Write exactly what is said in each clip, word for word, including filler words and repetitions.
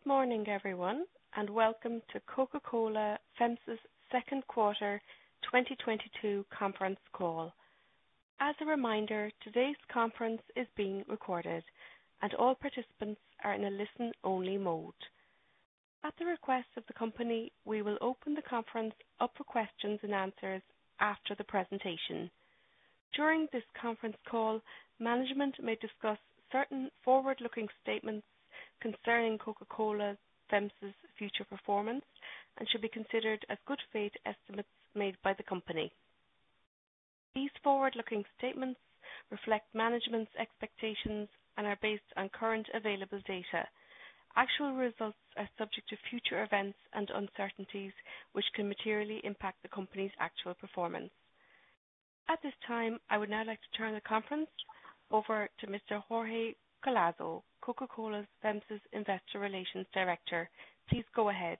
morning, everyone, and welcome to Coca-Cola FEMSA's second quarter twenty twenty-two conference call. As a reminder, today's conference is being recorded, and all participants are in a listen-only mode. At the request of the company, we will open the conference up for questions and answers after the presentation. During this conference call, management may discuss certain forward-looking statements concerning Coca-Cola FEMSA's future performance and should be considered as good faith estimates made by the company. These forward-looking statements reflect management's expectations and are based on current available data. Actual results are subject to future events and uncertainties which can materially impact the company's actual performance. At this time, I would now like to turn the conference over to Mister Jorge Collazo, Coca-Cola FEMSA's Investor Relations Director. Please go ahead.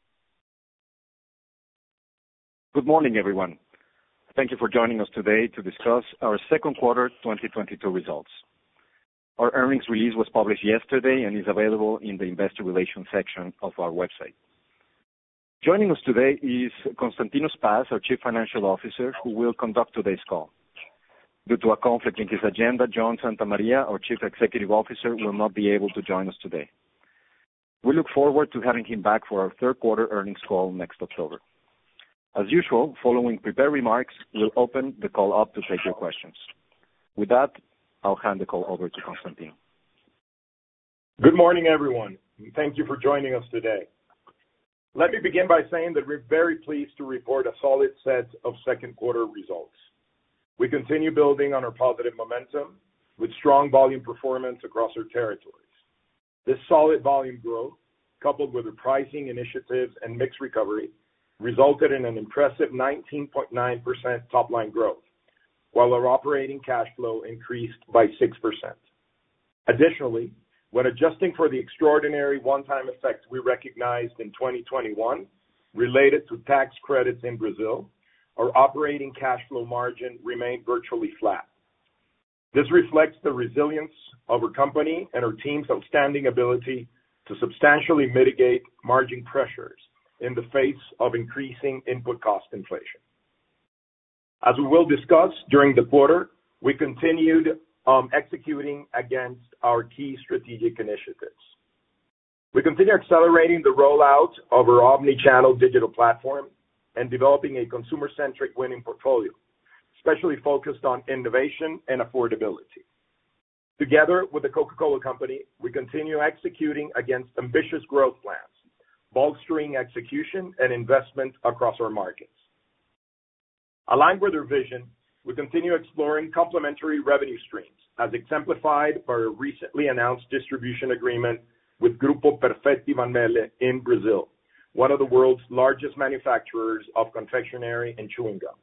Good morning, everyone. Thank you for joining us today to discuss our second quarter twenty twenty-two results. Our earnings release was published yesterday and is available in the Investor Relations section of our website. Joining us today is Constantino Spas, our Chief Financial Officer, who will conduct today's call. Due to a conflict in his agenda, John Santamaria, our Chief Executive Officer, will not be able to join us today. We look forward to having him back for our third quarter earnings call next October. As usual, following prepared remarks, we'll open the call up to take your questions. With that, I'll hand the call over to Constantino. Good morning, everyone, and thank you for joining us today. Let me begin by saying that we're very pleased to report a solid set of second quarter results. We continue building on our positive momentum with strong volume performance across our territories. This solid volume growth, coupled with the pricing initiatives and mix recovery, resulted in an impressive nineteen point nine percent top-line growth, while our operating cash flow increased by six percent. Additionally, when adjusting for the extraordinary one-time effects we recognized in twenty twenty-one related to tax credits in Brazil, our operating cash flow margin remained virtually flat. This reflects the resilience of our company and our team's outstanding ability to substantially mitigate margin pressures in the face of increasing input cost inflation. As we will discuss during the quarter, we continued um, executing against our key strategic initiatives. We continue accelerating the rollout of our omni-channel digital platform and developing a consumer-centric winning portfolio, especially focused on innovation and affordability. Together with the Coca-Cola Company, we continue executing against ambitious growth plans, bolstering execution and investment across our markets. Aligned with our vision, we continue exploring complementary revenue streams, as exemplified by a recently announced distribution agreement with Grupo Perfetti Van Melle in Brazil, one of the world's largest manufacturers of confectionery and chewing gum.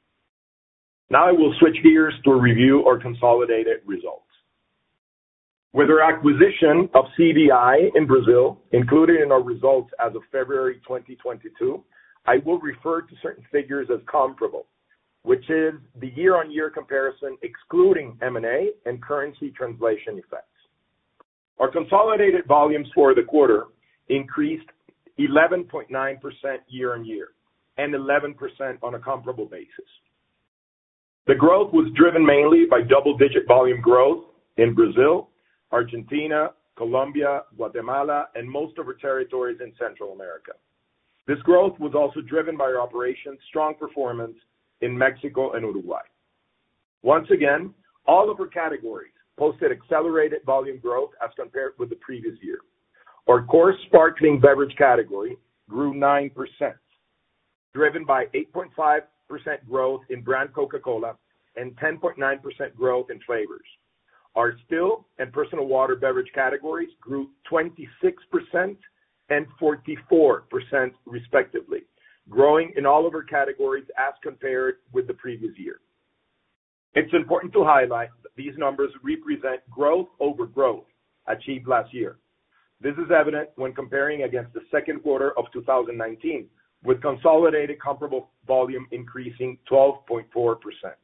Now I will switch gears to review our consolidated results. With our acquisition of C V I in Brazil, included in our results as of February twenty twenty-two, I will refer to certain figures as comparable, which is the year-on-year comparison excluding M and A and currency translation effects. Our consolidated volumes for the quarter increased eleven point nine percent year-on-year and eleven percent on a comparable basis. The growth was driven mainly by double-digit volume growth in Brazil, Argentina, Colombia, Guatemala, and most of our territories in Central America. This growth was also driven by our operations' strong performance in Mexico and Uruguay. Once again, all of our categories posted accelerated volume growth as compared with the previous year. Our core sparkling beverage category grew nine percent, driven by eight point five percent growth in brand Coca-Cola and ten point nine percent growth in flavors. Our still and personal water beverage categories grew twenty-six percent and forty-four percent respectively, growing in all of our categories as compared with the previous year. It's important to highlight that these numbers represent growth over growth achieved last year. This is evident when comparing against the second quarter of two thousand nineteen, with consolidated comparable volume increasing twelve point four percent.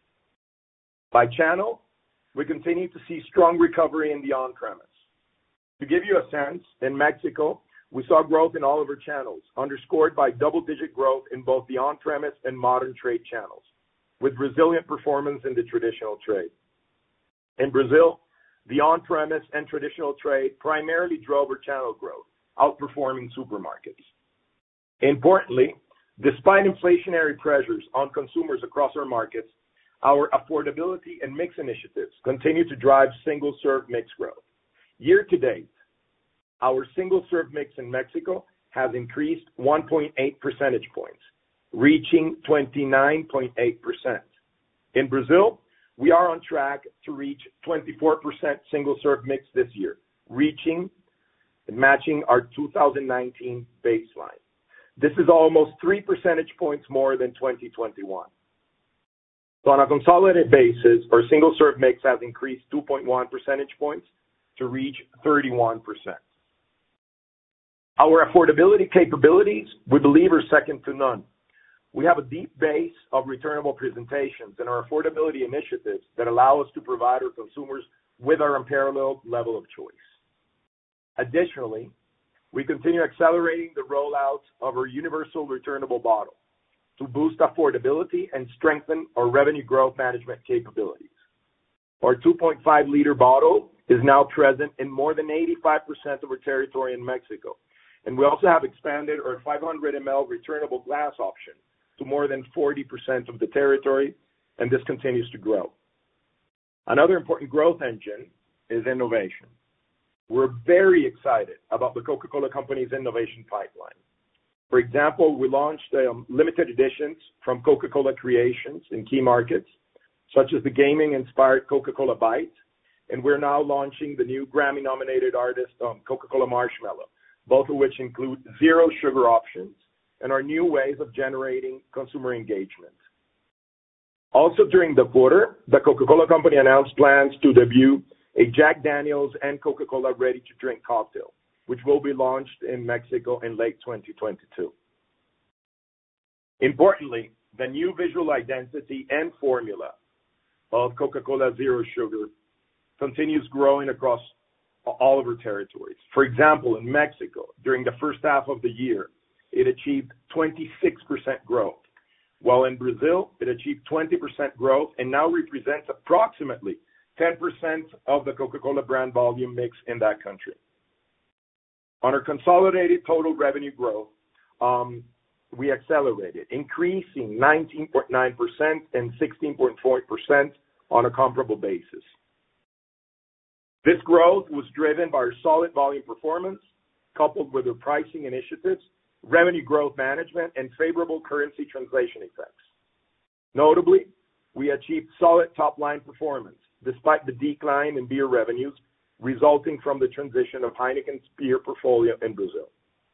By channel, we continue to see strong recovery in the on-premise. To give you a sense, in Mexico, we saw growth in all of our channels, underscored by double-digit growth in both the on-premise and modern trade channels, with resilient performance in the traditional trade. In Brazil, the on-premise and traditional trade primarily drove our channel growth, outperforming supermarkets. Importantly, despite inflationary pressures on consumers across our markets, our affordability and mix initiatives continue to drive single-serve mix growth. Year to date, our single-serve mix in Mexico has increased one point eight percentage points, reaching twenty-nine point eight percent. In Brazil, we are on track to reach twenty-four percent single-serve mix this year, reaching and matching our two thousand nineteen baseline. This is almost three percentage points more than twenty twenty-one. So on a consolidated basis, our single-serve mix has increased two point one percentage points to reach thirty-one percent. Our affordability capabilities, we believe, are second to none. We have a deep base of returnable presentations and our affordability initiatives that allow us to provide our consumers with our unparalleled level of choice. Additionally, we continue accelerating the rollout of our universal returnable bottle to boost affordability and strengthen our revenue growth management capabilities. Our two point five liter bottle is now present in more than eighty-five percent of our territory in Mexico, and we also have expanded our five hundred milliliter returnable glass option to more than forty percent of the territory, and this continues to grow. Another important growth engine is innovation. We're very excited about the Coca-Cola Company's innovation pipeline. For example, we launched um, limited editions from Coca-Cola Creations in key markets, such as the gaming-inspired Coca-Cola Bite, and we're now launching the new Grammy-nominated artist um, Coca-Cola Marshmello, both of which include zero sugar options and are new ways of generating consumer engagement. Also during the quarter, the Coca-Cola Company announced plans to debut a Jack Daniel's and Coca-Cola ready-to-drink cocktail, which will be launched in Mexico in late twenty twenty-two. Importantly, the new visual identity and formula of Coca-Cola Zero Sugar continues growing across all of our territories. For example, in Mexico, during the first half of the year, it achieved twenty-six percent growth, while in Brazil, it achieved twenty percent growth and now represents approximately ten percent of the Coca-Cola brand volume mix in that country. On our consolidated total revenue growth, um, we accelerated, increasing nineteen point nine percent and sixteen point four percent on a comparable basis. This growth was driven by our solid volume performance, coupled with our pricing initiatives, revenue growth management, and favorable currency translation effects. Notably, we achieved solid top-line performance, despite the decline in beer revenues resulting from the transition of Heineken's beer portfolio in Brazil.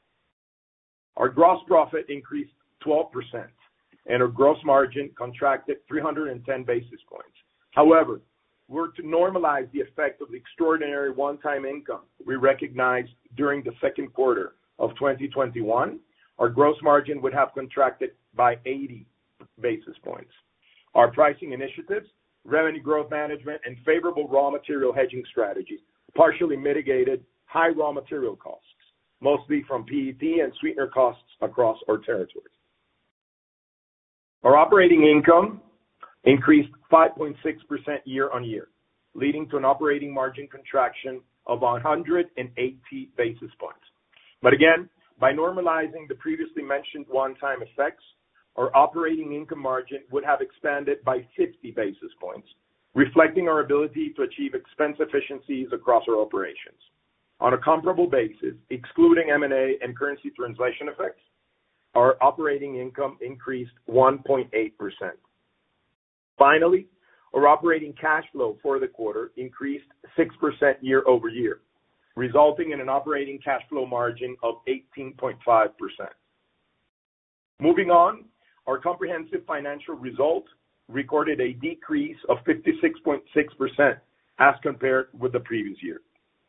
Our gross profit increased twelve percent, and our gross margin contracted three hundred ten basis points. However, were to normalize the effect of the extraordinary one-time income we recognized during the second quarter of twenty twenty-one, our gross margin would have contracted by eighty basis points. Our pricing initiatives, revenue growth management, and favorable raw material hedging strategies partially mitigated high raw material costs, mostly from P E T and sweetener costs across our territories. Our operating income increased five point six percent year on year, leading to an operating margin contraction of one hundred eighty basis points. But again, by normalizing the previously mentioned one-time effects, our operating income margin would have expanded by fifty basis points, reflecting our ability to achieve expense efficiencies across our operations. On a comparable basis, excluding M and A and currency translation effects, our operating income increased one point eight percent. Finally, our operating cash flow for the quarter increased six percent year over year, resulting in an operating cash flow margin of eighteen point five percent. Moving on, our comprehensive financial result recorded a decrease of fifty-six point six percent as compared with the previous year.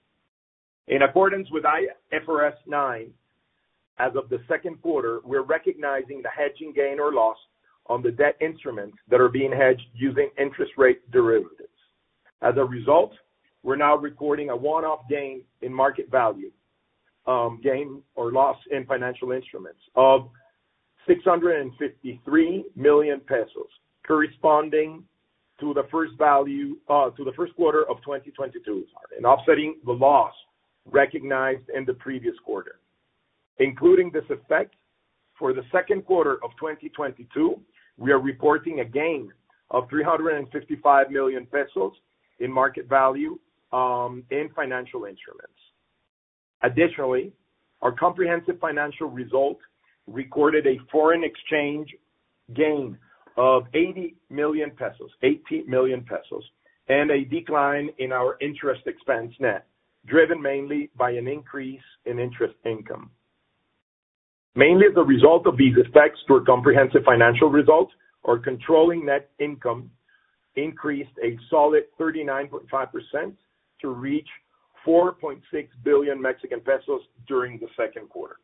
In accordance with I F R S nine, as of the second quarter, we're recognizing the hedging gain or loss on the debt instruments that are being hedged using interest rate derivatives. As a result, we're now recording a one-off gain in market value um, gain or loss in financial instruments of six hundred fifty-three million pesos, corresponding to the first value uh, to the first quarter of twenty twenty-two, and offsetting the loss recognized in the previous quarter. Including this effect, for the second quarter of twenty twenty-two, we are reporting a gain of three hundred fifty-five million pesos in market value um, in financial instruments. Additionally, our comprehensive financial result recorded a foreign exchange gain of eighty million pesos, eighty million pesos, and a decline in our interest expense net, driven mainly by an increase in interest income. Mainly as a result of these effects to our comprehensive financial results, our controlling net income increased a solid thirty-nine point five percent to reach four point six billion Mexican pesos during the second quarter.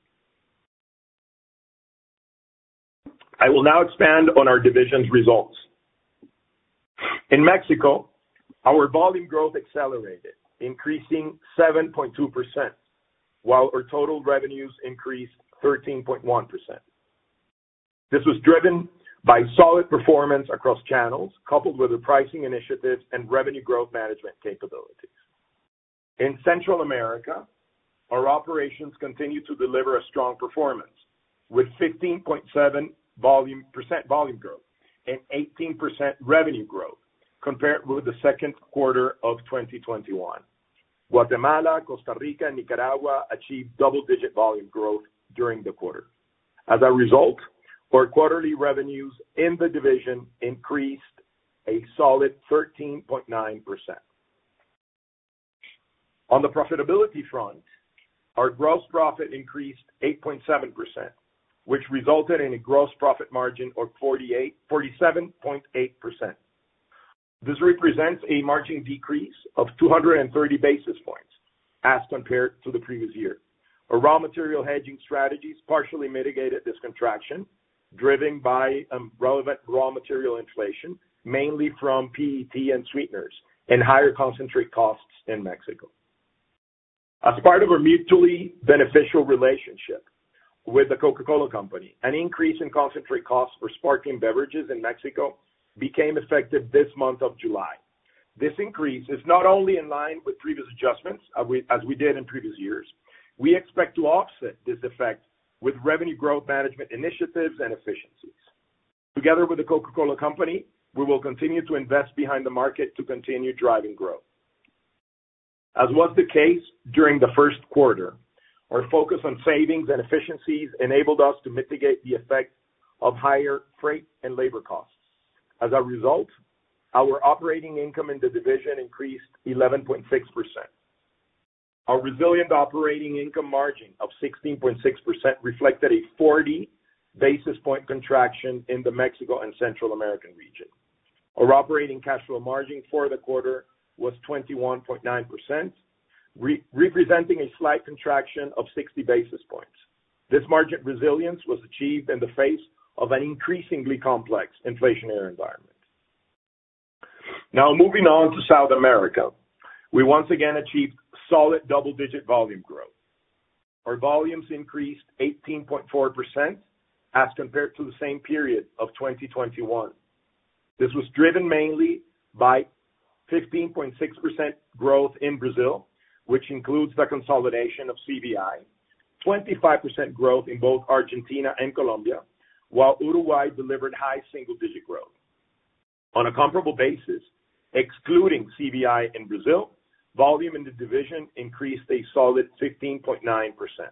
I will now expand on our division's results. In Mexico, our volume growth accelerated, increasing seven point two percent, while our total revenues increased thirteen point one percent. This was driven by solid performance across channels, coupled with the pricing initiatives and revenue growth management capabilities. In Central America, our operations continue to deliver a strong performance, with fifteen point seven volume percent volume growth and eighteen percent revenue growth compared with the second quarter of twenty twenty-one. Guatemala, Costa Rica, and Nicaragua achieved double-digit volume growth during the quarter. As a result, our quarterly revenues in the division increased a solid thirteen point nine percent. On the profitability front, our gross profit increased eight point seven percent, which resulted in a gross profit margin of forty-seven point eight percent. This represents a margin decrease of two hundred thirty basis points as compared to the previous year. Our raw material hedging strategies partially mitigated this contraction, driven by um, relevant raw material inflation, mainly from P E T and sweeteners, and higher concentrate costs in Mexico. As part of a mutually beneficial relationship with the Coca-Cola Company, an increase in concentrate costs for sparkling beverages in Mexico became effective this month of July. This increase is not only in line with previous adjustments, as we, as we did in previous years. We expect to offset this effect with revenue growth management initiatives and efficiencies. Together with the Coca-Cola Company, we will continue to invest behind the market to continue driving growth. As was the case during the first quarter, our focus on savings and efficiencies enabled us to mitigate the effect of higher freight and labor costs. As a result, our operating income in the division increased eleven point six percent. Our resilient operating income margin of sixteen point six percent reflected a forty basis point contraction in the Mexico and Central American region. Our operating cash flow margin for the quarter was twenty-one point nine percent, re- representing a slight contraction of sixty basis points. This margin resilience was achieved in the face of an increasingly complex inflationary environment. Now, moving on to South America, we once again achieved solid double-digit volume growth. Our volumes increased eighteen point four percent as compared to the same period of twenty twenty-one. This was driven mainly by fifteen point six percent growth in Brazil, which includes the consolidation of C V I, twenty-five percent growth in both Argentina and Colombia, while Uruguay delivered high single-digit growth. On a comparable basis, excluding C V I in Brazil, volume in the division increased a solid fifteen point nine percent.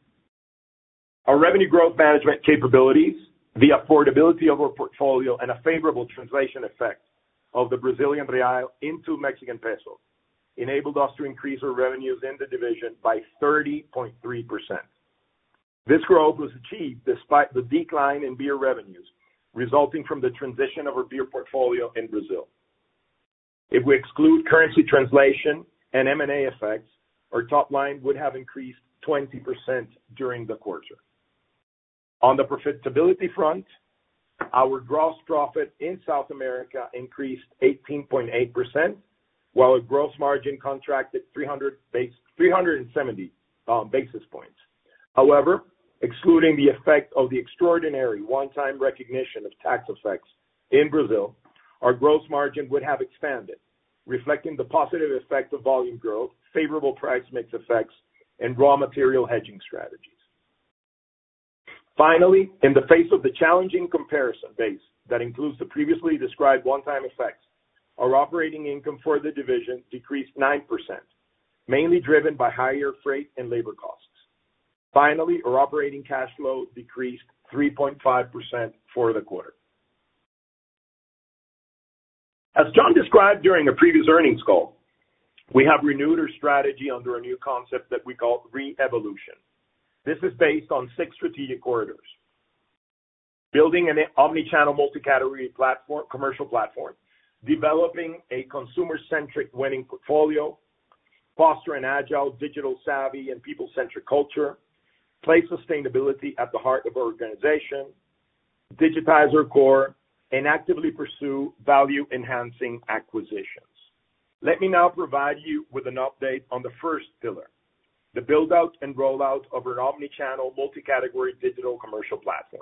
Our revenue growth management capabilities, the affordability of our portfolio, and a favorable translation effect of the Brazilian real into Mexican peso enabled us to increase our revenues in the division by thirty point three percent. This growth was achieved despite the decline in beer revenues resulting from the transition of our beer portfolio in Brazil. If we exclude currency translation and M and A effects, our top line would have increased twenty percent during the quarter. On the profitability front, our gross profit in South America increased eighteen point eight percent, while our gross margin contracted three hundred seventy um, basis points. However, excluding the effect of the extraordinary one-time recognition of tax effects in Brazil, our gross margin would have expanded, reflecting the positive effect of volume growth, favorable price mix effects, and raw material hedging strategies. Finally, in the face of the challenging comparison base that includes the previously described one-time effects, our operating income for the division decreased nine percent, mainly driven by higher freight and labor costs. Finally, our operating cash flow decreased three point five percent for the quarter. As John described during a previous earnings call, we have renewed our strategy under a new concept that we call Re-Evolution. This is based on six strategic corridors. Building an omni-channel multi-category platform, commercial platform, developing a consumer-centric winning portfolio, foster an agile, digital savvy, and people-centric culture, place sustainability at the heart of our organization, digitize our core, and actively pursue value-enhancing acquisitions. Let me now provide you with an update on the first pillar, the build-out and rollout of our omni-channel multi-category digital commercial platform.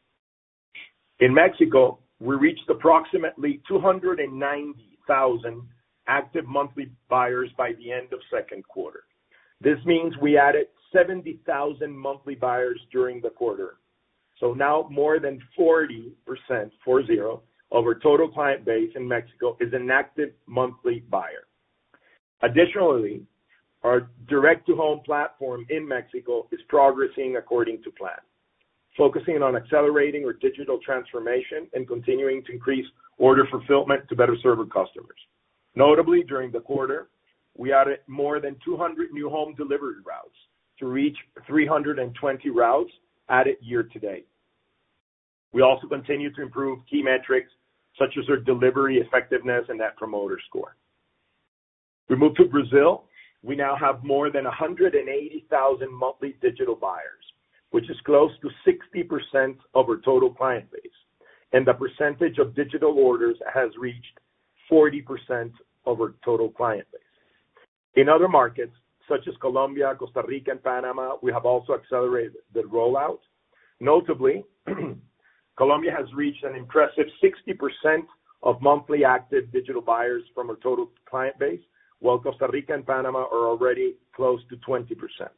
In Mexico, we reached approximately two hundred ninety thousand active monthly buyers by the end of second quarter. This means we added seventy thousand monthly buyers during the quarter. So now more than forty percent, four zero, of our total client base in Mexico is an active monthly buyer. Additionally, our direct-to-home platform in Mexico is progressing according to plan, focusing on accelerating our digital transformation and continuing to increase order fulfillment to better serve our customers. Notably, during the quarter, we added more than two hundred new home delivery routes to reach three hundred twenty routes added year to date. We also continue to improve key metrics such as our delivery effectiveness and Net Promoter Score. We move to Brazil. We now have more than one hundred eighty thousand monthly digital buyers, which is close to sixty percent of our total client base, and the percentage of digital orders has reached forty percent of our total client base. In other markets, such as Colombia, Costa Rica, and Panama, we have also accelerated the rollout. Notably, Colombia has reached an impressive sixty percent of monthly active digital buyers from our total client base, while Costa Rica and Panama are already close to twenty percent.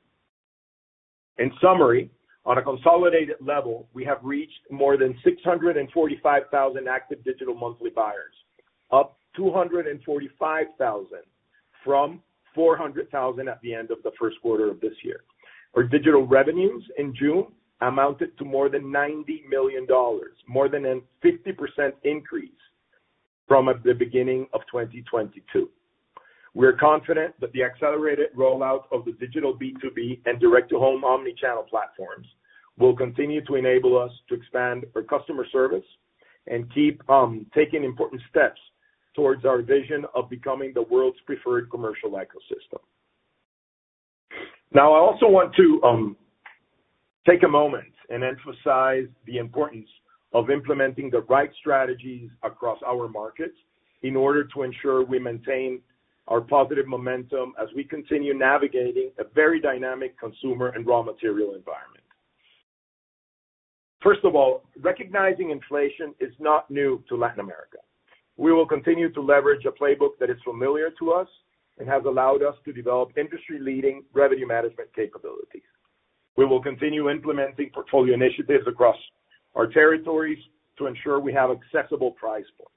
In summary, on a consolidated level, we have reached more than six hundred forty-five thousand active digital monthly buyers, up two hundred forty-five thousand from four hundred thousand at the end of the first quarter of this year. Our digital revenues in June amounted to more than ninety million dollars, more than a fifty percent increase from at the beginning of twenty twenty-two. We are confident that the accelerated rollout of the digital B two B and direct-to-home omni-channel platforms will continue to enable us to expand our customer service and keep um, taking important steps towards our vision of becoming the world's preferred commercial ecosystem. Now, I also want to um, take a moment and emphasize the importance of implementing the right strategies across our markets in order to ensure we maintain our positive momentum as we continue navigating a very dynamic consumer and raw material environment. First of all, recognizing inflation is not new to Latin America. We will continue to leverage a playbook that is familiar to us and has allowed us to develop industry-leading revenue management capabilities. We will continue implementing portfolio initiatives across our territories to ensure we have accessible price points.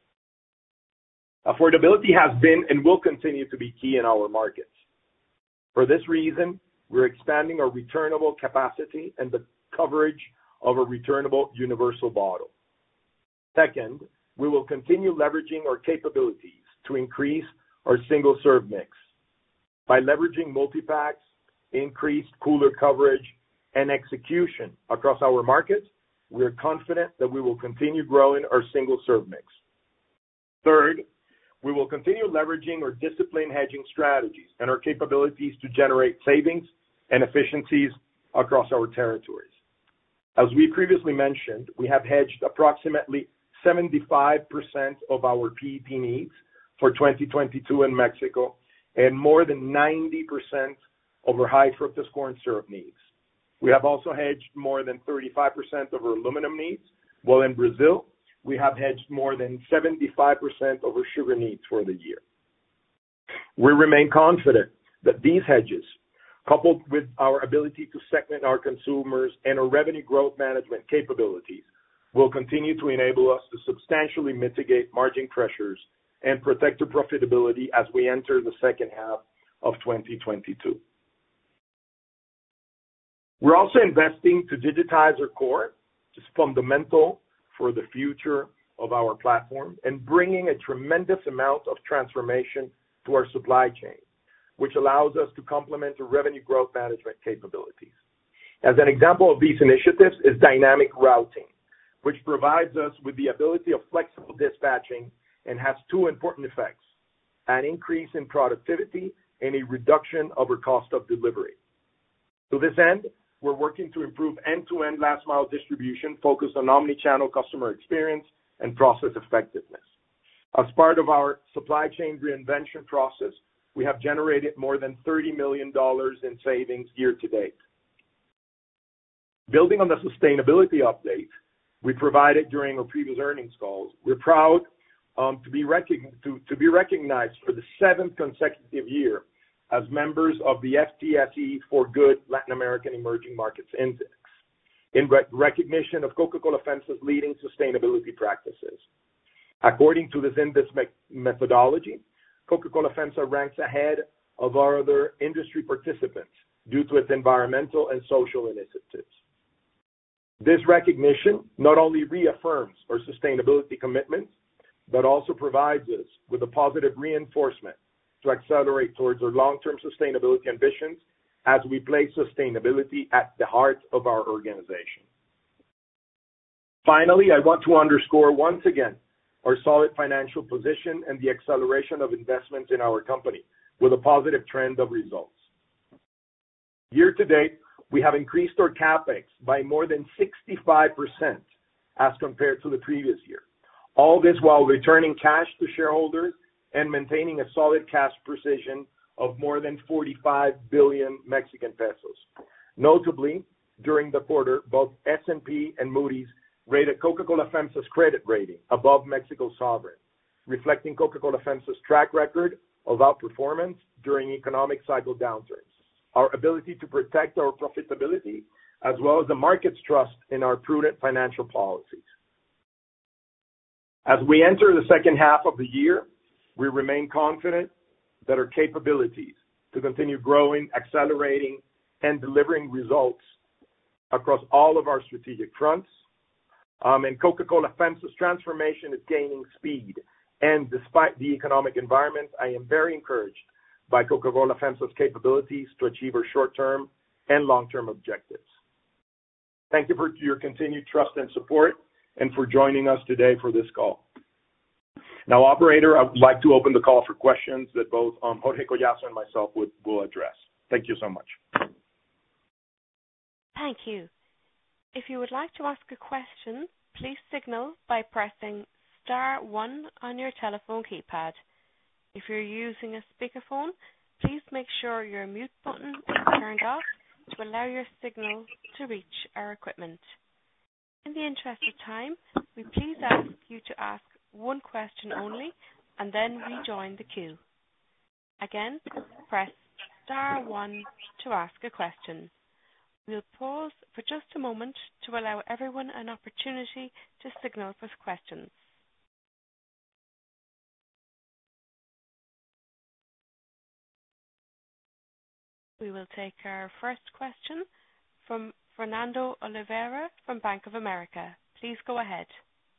Affordability has been and will continue to be key in our markets. For this reason, we're expanding our returnable capacity and the coverage of a returnable universal bottle. Second, we will continue leveraging our capabilities to increase our single-serve mix. By leveraging multi-packs, increased cooler coverage, and execution across our markets, we are confident that we will continue growing our single-serve mix. Third, we will continue leveraging our disciplined hedging strategies and our capabilities to generate savings and efficiencies across our territories. As we previously mentioned, we have hedged approximately seventy-five percent of our P E T needs for twenty twenty-two in Mexico and more than ninety percent over high fructose corn syrup needs. We have also hedged more than thirty-five percent of our aluminum needs, while in Brazil, we have hedged more than seventy-five percent of our sugar needs for the year. We remain confident that these hedges, coupled with our ability to segment our consumers and our revenue growth management capabilities, will continue to enable us to substantially mitigate margin pressures and protect the profitability as we enter the second half of twenty twenty-two. We're also investing to digitize our core, which is fundamental for the future of our platform, and bringing a tremendous amount of transformation to our supply chain, which allows us to complement the revenue growth management capabilities. As an example of these initiatives is dynamic routing, which provides us with the ability of flexible dispatching and has two important effects: an increase in productivity and a reduction of our cost of delivery. To this end, we're working to improve end-to-end last-mile distribution focused on omni-channel customer experience and process effectiveness. As part of our supply chain reinvention process, we have generated more than thirty million dollars in savings year to date. Building on the sustainability update we provided during our previous earnings calls, we're proud um, to, be recog- to, to be recognized for the seventh consecutive year as members of the F T S E for Good Latin American Emerging Markets Index, in re- recognition of Coca-Cola FEMSA's leading sustainability practices. According to this index me- methodology, Coca-Cola FEMSA ranks ahead of our other industry participants due to its environmental and social initiatives. This recognition not only reaffirms our sustainability commitments, but also provides us with a positive reinforcement to accelerate towards our long-term sustainability ambitions as we place sustainability at the heart of our organization. Finally, I want to underscore once again our solid financial position and the acceleration of investments in our company with a positive trend of results. Year to date, we have increased our CapEx by more than sixty-five percent as compared to the previous year. All this while returning cash to shareholders and maintaining a solid cash position of more than forty-five billion Mexican pesos. Notably, during the quarter, both S and P and Moody's rated Coca-Cola FEMSA's credit rating above Mexico's sovereign, reflecting Coca-Cola FEMSA's track record of outperformance during economic cycle downturns, our ability to protect our profitability, as well as the market's trust in our prudent financial policies. As we enter the second half of the year, we remain confident that our capabilities to continue growing, accelerating, and delivering results across all of our strategic fronts. Um, and Coca-Cola FEMSA's transformation is gaining speed. And despite the economic environment, I am very encouraged by Coca-Cola FEMSA's capabilities to achieve our short-term and long-term objectives. Thank you for your continued trust and support and for joining us today for this call. Now, operator, I would like to open the call for questions that both um, Jorge Collazo and myself would, will address. Thank you so much. Thank you. If you would like to ask a question, please signal by pressing star one on your telephone keypad. If you're using a speakerphone, please make sure your mute button is turned off to allow your signal to reach our equipment. In the interest of time, we please ask you to ask one question only and then rejoin the queue. Again, press star one to ask a question. We'll pause for just a moment to allow everyone an opportunity to signal for questions. We will take our first question from Fernando Oliveira from Bank of America. Please go ahead.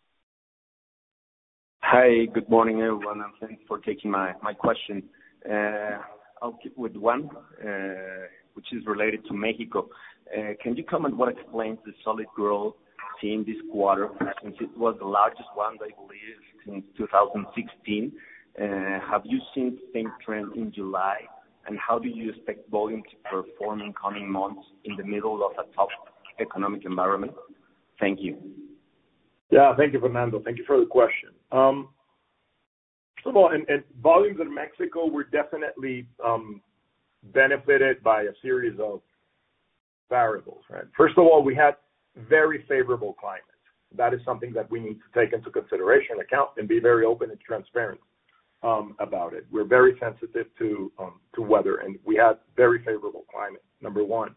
Hi, good morning, everyone, and thanks for taking my, my question. Uh, I'll keep with one, uh, which is related to Mexico. Uh, can you comment what explains the solid growth seen this quarter, since it was the largest one, I believe, since two thousand sixteen? Uh, have you seen the same trend in July? And how do you expect volume to perform in coming months in the middle of a tough economic environment? Thank you. Yeah, thank you, Fernando. Thank you for the question. Um, first of all, and, and volumes in Mexico were definitely um, benefited by a series of variables, right? First of all, we had very favorable climate. That is something that we need to take into consideration, account, and be very open and transparent um, about it. We're very sensitive to um, to weather, and we had very favorable climate, number one.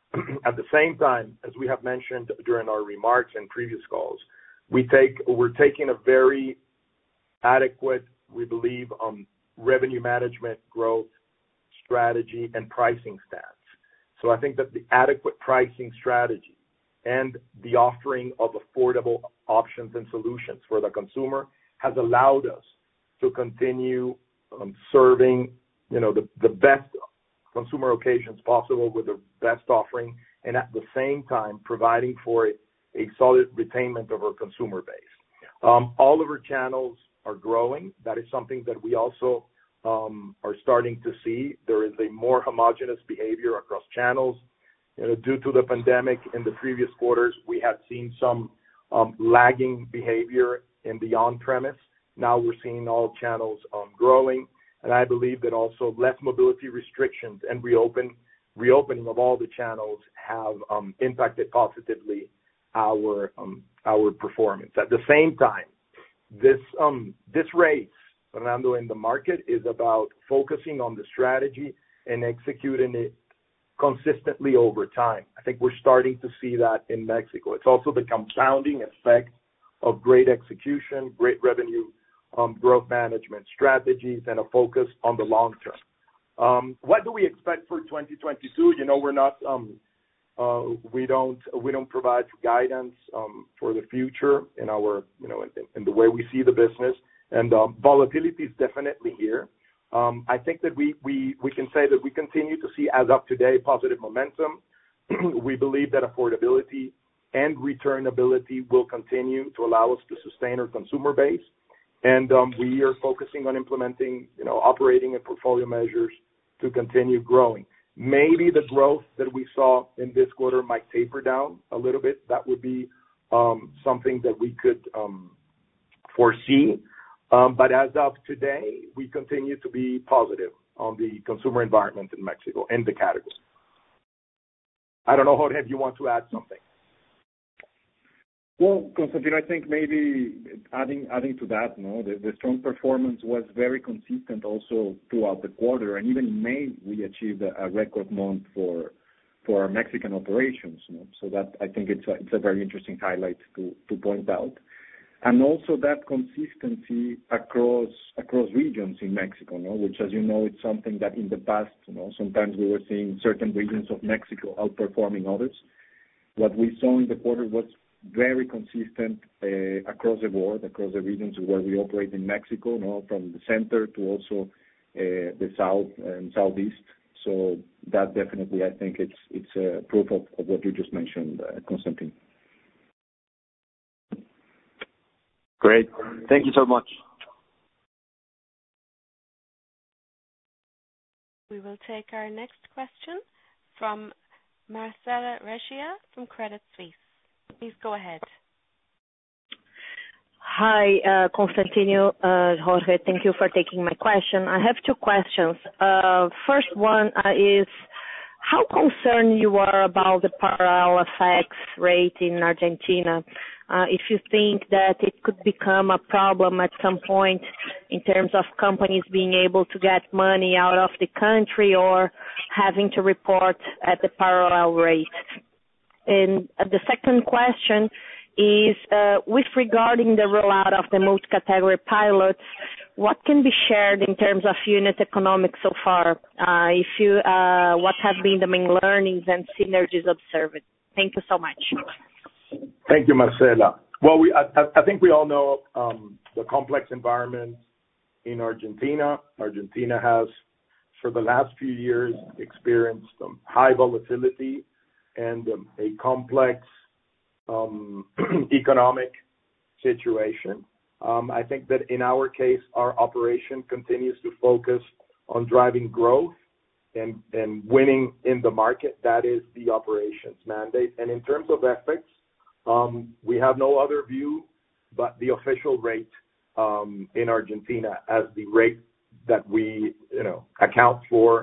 At the same time, as we have mentioned during our remarks and previous calls, we take, we're taking a very adequate, we believe, um, revenue management, growth, strategy, and pricing stance. So I think that the adequate pricing strategy and the offering of affordable options and solutions for the consumer has allowed us to continue um, serving, you know, the, the best consumer occasions possible with the best offering, and at the same time providing for a, a solid retainment of our consumer base. Um, all of our channels are growing. That is something that we also um, are starting to see. There is a more homogeneous behavior across channels. You know, due to the pandemic in the previous quarters, we had seen some um, lagging behavior in the on-premise. Now we're seeing all channels um, growing, and I believe that also less mobility restrictions and reopen, reopening of all the channels have um, impacted positively our um, our performance. At the same time, this um, this race, Fernando, in the market is about focusing on the strategy and executing it consistently over time. I think we're starting to see that in Mexico. It's also the compounding effect of great execution, great revenue um, growth management strategies, and a focus on the long term. Um, what do we expect for twenty twenty-two? You know, we're not, um, uh, we don't, we don't provide guidance um, for the future in our, you know, in, in the way we see the business, and um, volatility is definitely here. Um, I think that we, we, we can say that we continue to see, as of today, positive momentum. We believe that affordability and returnability will continue to allow us to sustain our consumer base. And um, we are focusing on implementing, you know, operating and portfolio measures to continue growing. Maybe the growth that we saw in this quarter might taper down a little bit. That would be um, something that we could um, foresee. Um, but as of today, we continue to be positive on the consumer environment in Mexico and the category. I don't know, Jorge, if you want to add something. Well, Constantino, I think maybe adding adding to that, no, the, the strong performance was very consistent also throughout the quarter, and even in May we achieved a, a record month for for our Mexican operations. You know? So that I think it's a, it's a very interesting highlight to, to point out, and also that consistency across across regions in Mexico, no, which, as you know, it's something that in the past, you know, sometimes we were seeing certain regions of Mexico outperforming others. What we saw in the quarter was very consistent uh, across the board, across the regions where we operate in Mexico, you know, from the center to also uh, the south and southeast. So that definitely, I think, it's it's a proof of, of what you just mentioned, uh, Constantine. Great. Thank you so much. We will take our next question from Marcela Recchia from Credit Suisse. Please go ahead. Hi, uh, Constantino, uh, Jorge, thank you for taking my question. I have two questions. Uh, first one uh, is, how concerned you are about the parallel F X rate in Argentina? Uh, if you think that it could become a problem at some point in terms of companies being able to get money out of the country or having to report at the parallel rate. And uh, the second question is, uh, with regarding the rollout of the multi-category pilots, what can be shared in terms of unit economics so far? Uh, if you, uh, what have been the main learnings and synergies observed? Thank you so much. Thank you, Marcela. Well, we, I, I think we all know um, the complex environment in Argentina. Argentina has, for the last few years, experienced um, high volatility and um, a complex um, economic situation. Um, I think that in our case, our operation continues to focus on driving growth and, and winning in the market. That is the operations mandate. And in terms of F X, um, we have no other view but the official rate um, in Argentina as the rate that we, you know, account for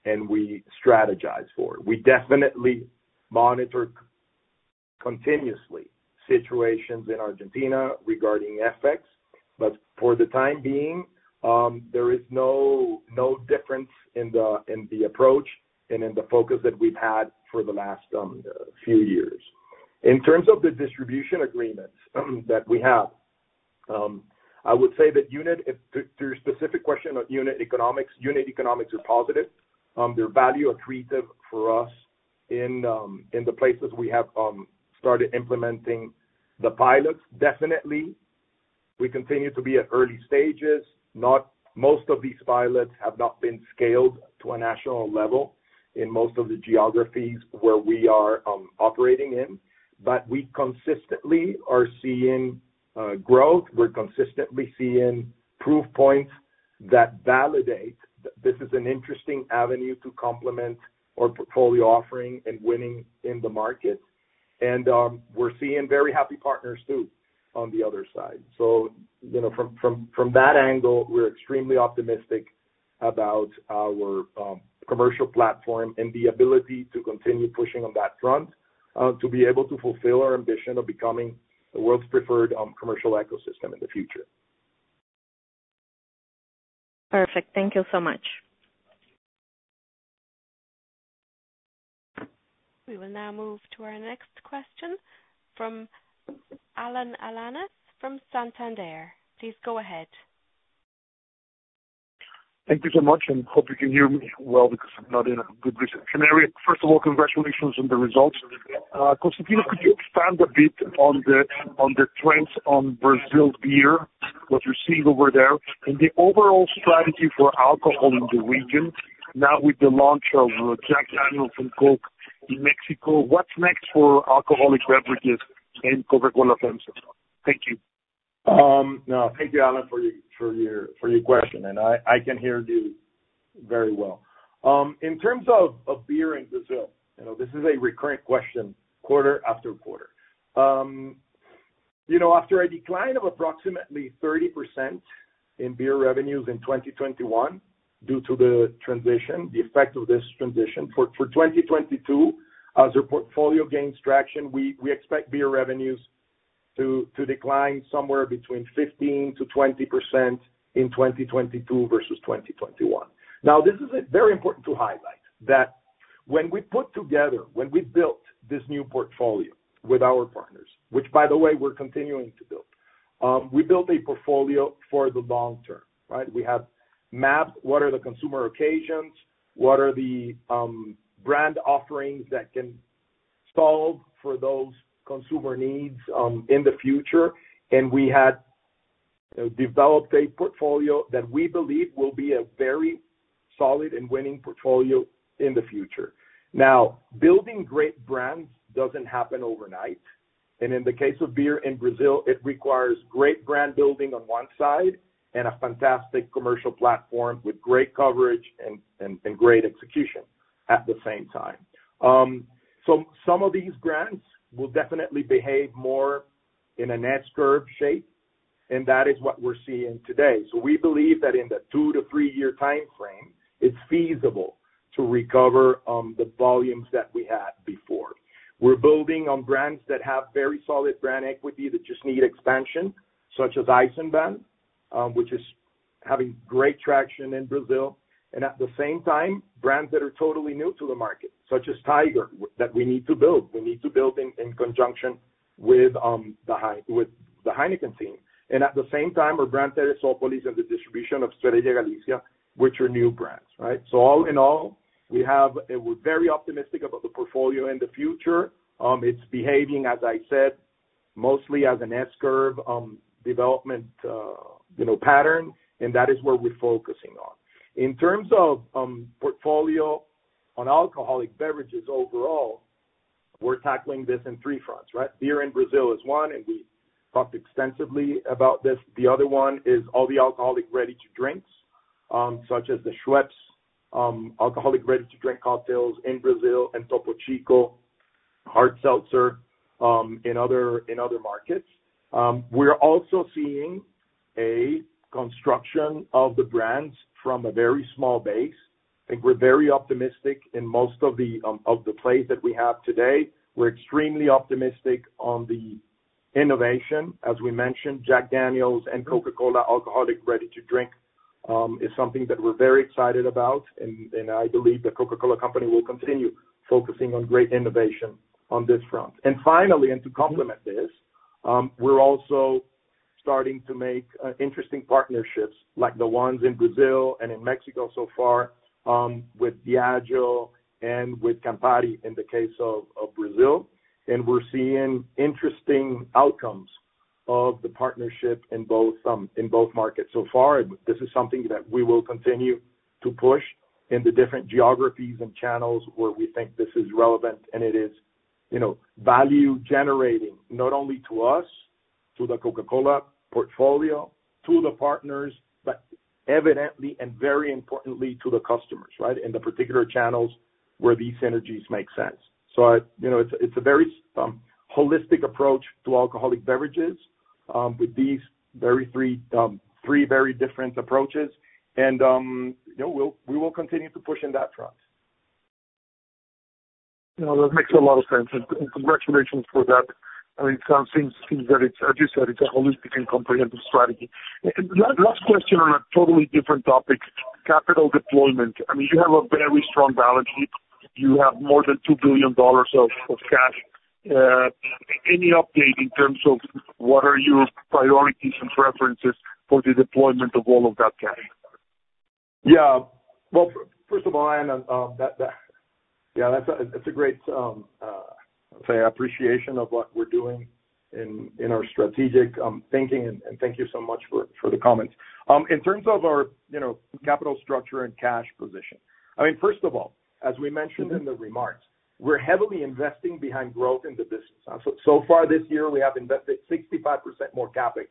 and we strategize for it. We definitely monitor continuously situations in Argentina regarding F X, but for the time being, um, there is no no difference in the in the approach and in the focus that we've had for the last um, few years. In terms of the distribution agreements um, that we have, um, I would say that unit, if, to, to your specific question on unit economics, unit economics are positive. Um, they're value accretive for us in um, in the places we have um, started implementing the pilots. Definitely, we continue to be at early stages. Not most of these pilots have not been scaled to a national level in most of the geographies where we are um, operating in, but we consistently are seeing uh, growth. We're consistently seeing proof points that validate that this is an interesting avenue to complement our portfolio offering and winning in the market. And um, we're seeing very happy partners too on the other side. So, you know, from, from, from that angle, we're extremely optimistic about our um, commercial platform and the ability to continue pushing on that front uh, to be able to fulfill our ambition of becoming the world's preferred um, commercial ecosystem in the future. Perfect. Thank you so much. We will now move to our next question from Alan Alanis from Santander. Please go ahead. Thank you so much, and hope you can hear me well because I'm not in a good reception area. First of all, congratulations on the results. Uh, Constantino, could you expand a bit on the on the trends on Brazil beer, what you're seeing over there, and the overall strategy for alcohol in the region? Now with the launch of uh, Jack Daniel's and Coke in Mexico, what's next for alcoholic beverages and Coca-Cola FEMSA? Thank you. Um, no, thank you, Alan, for your for your for your question, and I, I can hear you very well. Um, in terms of, of beer in Brazil, you know, this is a recurrent question quarter after quarter. Um, you know, after a decline of approximately thirty percent in beer revenues in twenty twenty-one due to the transition, the effect of this transition, for, for twenty twenty-two, as our portfolio gains traction, we, we expect beer revenues to to decline somewhere between fifteen to twenty percent in twenty twenty-two versus twenty twenty-one. Now, this is very important to highlight that when we put together, when we built this new portfolio with our partners, which, by the way, we're continuing to build, um, we built a portfolio for the long term, right? We have mapped what are the consumer occasions, what are the um, brand offerings that can solve for those consumer needs um, in the future, and we had you know, developed a portfolio that we believe will be a very solid and winning portfolio in the future. Now, building great brands doesn't happen overnight, and in the case of beer in Brazil, it requires great brand building on one side and a fantastic commercial platform with great coverage and, and, and great execution at the same time. Um, so some of these brands will definitely behave more in an S-curve shape, and that is what we're seeing today. So we believe that in the two to three year time frame, it's feasible to recover um, the volumes that we had before. We're building on brands that have very solid brand equity that just need expansion, such as Eisenbahn, um, which is having great traction in Brazil. And at the same time, brands that are totally new to the market, such as Tiger, that we need to build. We need to build in, in conjunction with um, the He- with the Heineken team. And at the same time, our brand Teresópolis and the distribution of Estrella Galicia, which are new brands, right? So all in all, we have, we're very optimistic about the portfolio in the future. Um, it's behaving, as I said, mostly as an S-curve um, development, uh, you know, pattern, and that is where we're focusing on. In terms of um, portfolio on alcoholic beverages overall, we're tackling this in three fronts, right? Beer in Brazil is one, and we talked extensively about this. The other one is all the alcoholic ready-to-drinks, um, such as the Schweppes um, alcoholic ready-to-drink cocktails in Brazil and Topo Chico hard seltzer um, in other in other markets. Um, we're also seeing a construction of the brands from a very small base I think we're very optimistic in most of the um, of the plays that we have today. We're extremely optimistic on the innovation. As we mentioned, Jack Daniel's and Coca-Cola alcoholic ready-to-drink um, is something that we're very excited about, and, and I believe the Coca-Cola Company will continue focusing on great innovation on this front. And finally, and to complement this, um, we're also starting to make uh, interesting partnerships like the ones in Brazil and in Mexico so far, um, with Diageo and with Campari in the case of, of Brazil. And we're seeing interesting outcomes of the partnership in both um, in both markets so far. This is something that we will continue to push in the different geographies and channels where we think this is relevant, and it is, you know, value generating not only to us, to the Coca-Cola portfolio, to the partners, but evidently and very importantly to the customers, right, in the particular channels where these synergies make sense. So, I, you know, it's it's a very um, holistic approach to alcoholic beverages um, with these very three um, three very different approaches, and um, you know, we'll we will continue to push in that front. You know, that makes a lot of sense, and congratulations for that. I mean, it sounds, seems, seems that it's, as you said, it's a holistic and comprehensive strategy. And last question on a totally different topic, capital deployment. I mean, you have a very strong balance sheet. You have more than two billion dollars of, of cash. Uh, any update in terms of what are your priorities and preferences for the deployment of all of that cash? Yeah. Well, first of all, Anna, um, that, that, yeah, that's a, that's a great, um, uh, say, appreciation of what we're doing in in our strategic um, thinking, and, and thank you so much for, for the comments. Um, in terms of our, you know, capital structure and cash position, I mean, first of all, as we mentioned mm-hmm. in the remarks, we're heavily investing behind growth in the business. Uh, so, so far this year, we have invested sixty-five percent more CapEx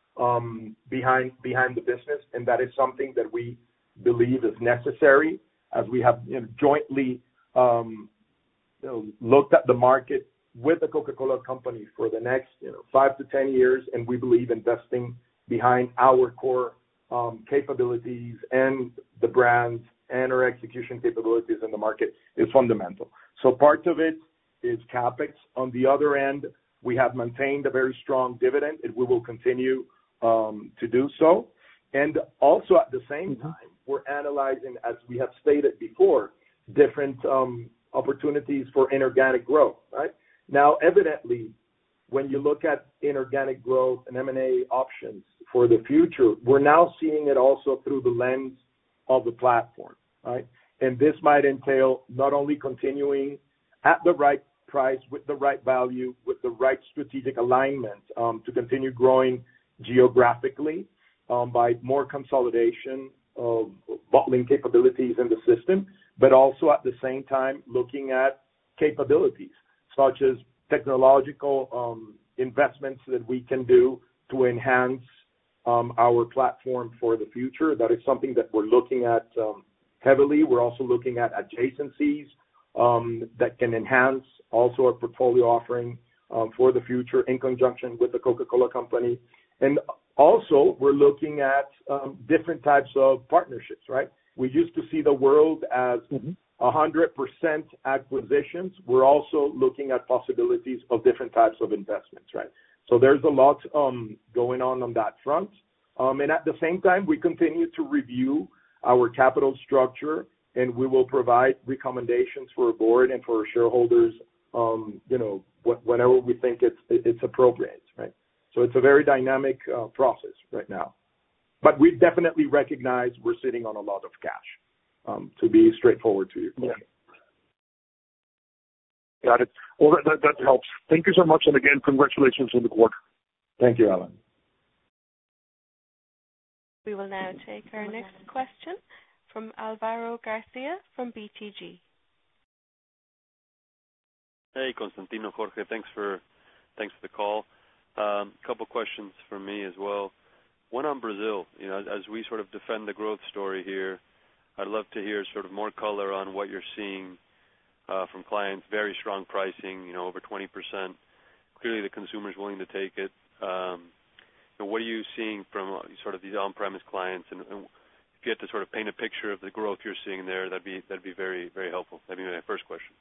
um, behind behind the business, and that is something that we believe is necessary as we have, you know, jointly um, you know, looked at the market with the Coca-Cola Company for the next, you know, five to ten years, and we believe investing behind our core um, capabilities and the brands and our execution capabilities in the market is fundamental. So part of it is CapEx. On the other end, we have maintained a very strong dividend, and we will continue um, to do so. And also at the same time, we're analyzing, as we have stated before, different um, opportunities for inorganic growth, right? Now, evidently, when you look at inorganic growth and M and A options for the future, we're now seeing it also through the lens of the platform, right? And this might entail not only continuing at the right price, with the right value, with the right strategic alignment um, to continue growing geographically um, by more consolidation of bottling capabilities in the system, but also at the same time looking at capabilities such as technological um, investments that we can do to enhance um, our platform for the future. That is something that we're looking at um, heavily. We're also looking at adjacencies um, that can enhance also our portfolio offering um, for the future in conjunction with the Coca-Cola Company. And also, we're looking at um, different types of partnerships, right? We used to see the world as mm-hmm. one hundred percent acquisitions. We're also looking at possibilities of different types of investments, right? So there's a lot um, going on on that front. Um, and at the same time, we continue to review our capital structure, and we will provide recommendations for our board and for our shareholders, um, you know, wh- whenever we think it's it's appropriate, right? So it's a very dynamic uh, process right now. But we definitely recognize we're sitting on a lot of cash, um, to be straightforward to you. Yeah. Got it. Well, that, that, that helps. Thank you so much. And again, congratulations on the quarter. Thank you, Alan. We will now take our next question from Alvaro Garcia from B T G. Hey, Constantino, Jorge, thanks for thanks for the call. A um, couple questions for me as well. One on Brazil. You know, as we sort of defend the growth story here, I'd love to hear sort of more color on what you're seeing uh, from clients. Very strong pricing, you know, over twenty percent. Clearly, the consumer's willing to take it. Um, and what are you seeing from uh, sort of these on-premise clients? And, and you had to sort of paint a picture of the growth you're seeing there, that'd be that'd be very very helpful. That'd be my first question.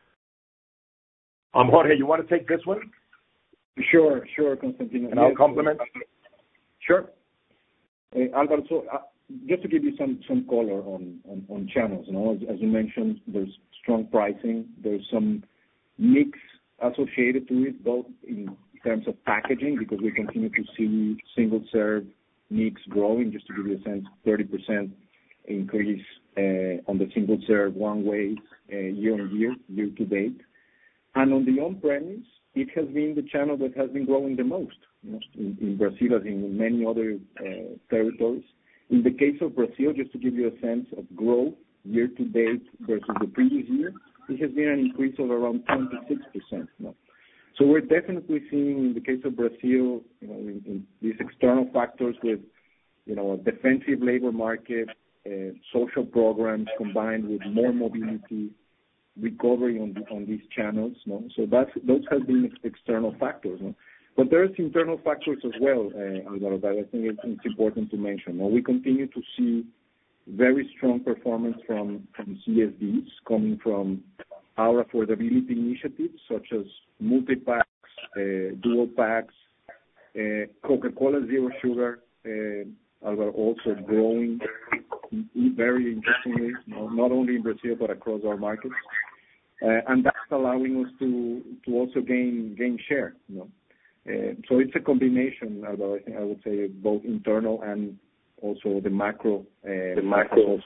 Um, Jorge, you want to take this one? Sure, sure, Constantino. And I'll complement. Sure. Uh, Alvaro, so uh, just to give you some some color on on, on channels, you know, as, as you mentioned, there's strong pricing. There's some mix associated to it, both in terms of packaging, because we continue to see single serve mix growing. Just to give you a sense, thirty percent increase uh, on the single serve one way uh, year on year, year to date. And on the on-premise, it has been the channel that has been growing the most, you know, in, in Brazil as in many other uh, territories. In the case of Brazil, just to give you a sense of growth year to date versus the previous year, it has been an increase of around twenty-six percent. You know. So we're definitely seeing in the case of Brazil, you know, in, in these external factors with, you know, a defensive labor market, uh, social programs combined with more mobility, recovery on the, on these channels, no? So that's those have been external factors, no? But there's internal factors as well, uh, Alvaro, that I think it's, it's important to mention. No? We continue to see very strong performance from, from C S Ds coming from our affordability initiatives, such as multi-packs, uh, dual packs, uh, Coca-Cola Zero Sugar, uh, are also growing very interestingly, you know, not only in Brazil but across our markets, uh, and that's allowing us to to also gain gain share. You know, uh, so it's a combination. Although I think I would say both internal and also the macro. Uh, the macro.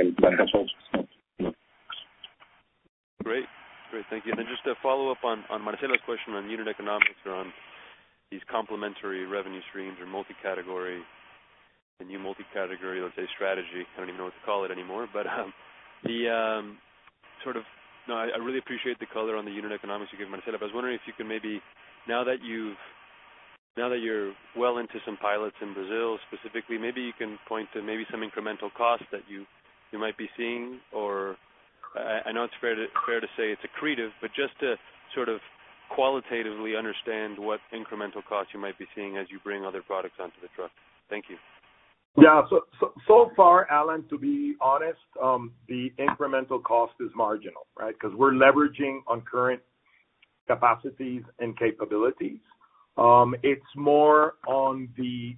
Uh, Great, great, thank you. And then just to follow up on on Marcelo's question on unit economics or on these complementary revenue streams or multi-category. The new multi-category, let's say, strategy. I don't even know what to call it anymore. But um, the um, sort of, no, I, I really appreciate the color on the unit economics you gave Marcelo. But I was wondering if you could maybe, now that you've, now that you're well into some pilots in Brazil specifically, maybe you can point to maybe some incremental costs that you, you might be seeing, or I, I know it's fair to fair to say it's accretive, but just to sort of qualitatively understand what incremental costs you might be seeing as you bring other products onto the truck. Thank you. Yeah, so, so so far, Alan, to be honest, um, the incremental cost is marginal, right? Because we're leveraging on current capacities and capabilities. Um, it's more on the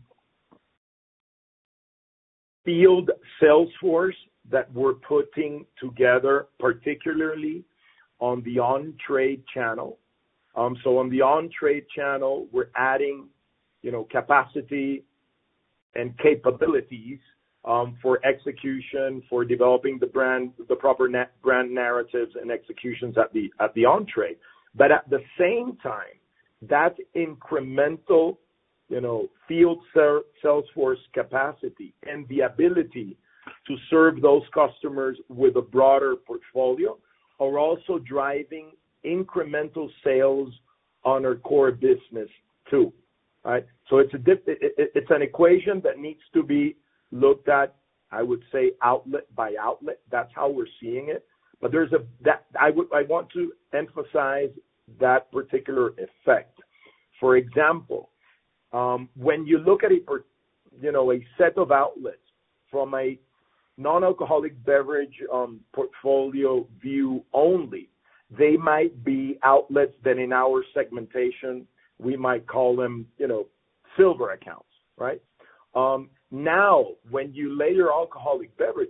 field sales force that we're putting together, particularly on the on-trade channel. Um, so on the on-trade channel, we're adding, you know, capacity and capabilities um, for execution, for developing the brand, the proper na- brand narratives and executions at the at the on-trade. But at the same time, that incremental, you know, field ser- sales force capacity and the ability to serve those customers with a broader portfolio are also driving incremental sales on our core business too. Right, so it's a dip, it, it, it's an equation that needs to be looked at. I would say outlet by outlet. That's how we're seeing it. But there's a that I would I want to emphasize that particular effect. For example, um, when you look at a you know a set of outlets from a non-alcoholic beverage um, portfolio view only, they might be outlets that in our segmentation we might call them, you know, silver accounts, right? Um, now, when you layer alcoholic beverages,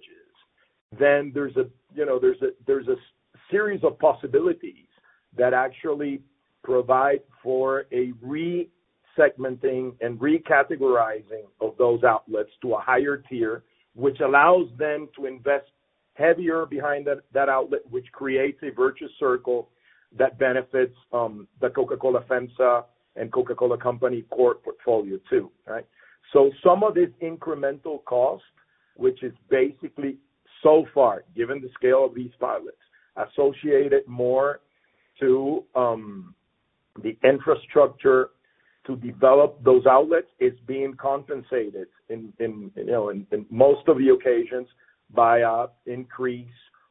then there's a, you know, there's a there's a series of possibilities that actually provide for a re-segmenting and recategorizing of those outlets to a higher tier, which allows them to invest heavier behind that, that outlet, which creates a virtuous circle that benefits um, the Coca-Cola FEMSA and Coca-Cola Company core portfolio too, right? So some of this incremental cost, which is basically so far, given the scale of these pilots, associated more to um, the infrastructure to develop those outlets, is being compensated in, in you know in, in most of the occasions by a increase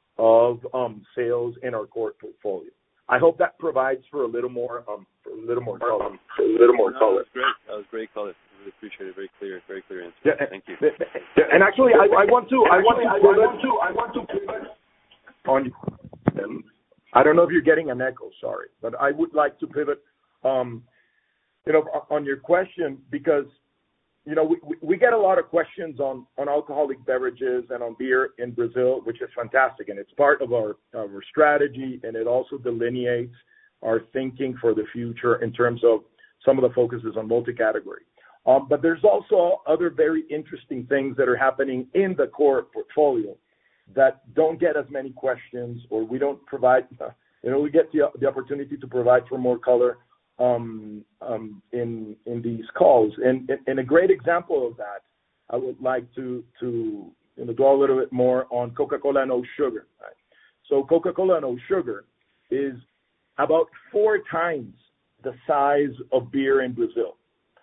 of um, sales in our core portfolio. I hope that provides for a little more, um, for a little more color. Um, a little more no, color. That was great. That was great color. I really appreciate it. Very clear, very clear answer. Yeah, Thank you. And actually, I, I want to, I want to, I want to, I want to pivot on. Um, I don't know if you're getting an echo. Sorry, but I would like to pivot, um, you know, on your question because, you know, we, we get a lot of questions on, on alcoholic beverages and on beer in Brazil, which is fantastic, and it's part of our our strategy, and it also delineates our thinking for the future in terms of some of the focuses on multi-category. Um, but there's also other very interesting things that are happening in the core portfolio that don't get as many questions, or we don't provide, uh, you know, we get the, the opportunity to provide for more color um, um, in in these calls. And, and a great example of that, I would like to, to you know, go a little bit more on Coca-Cola No Sugar. Right? So Coca-Cola No Sugar is about four times the size of beer in Brazil.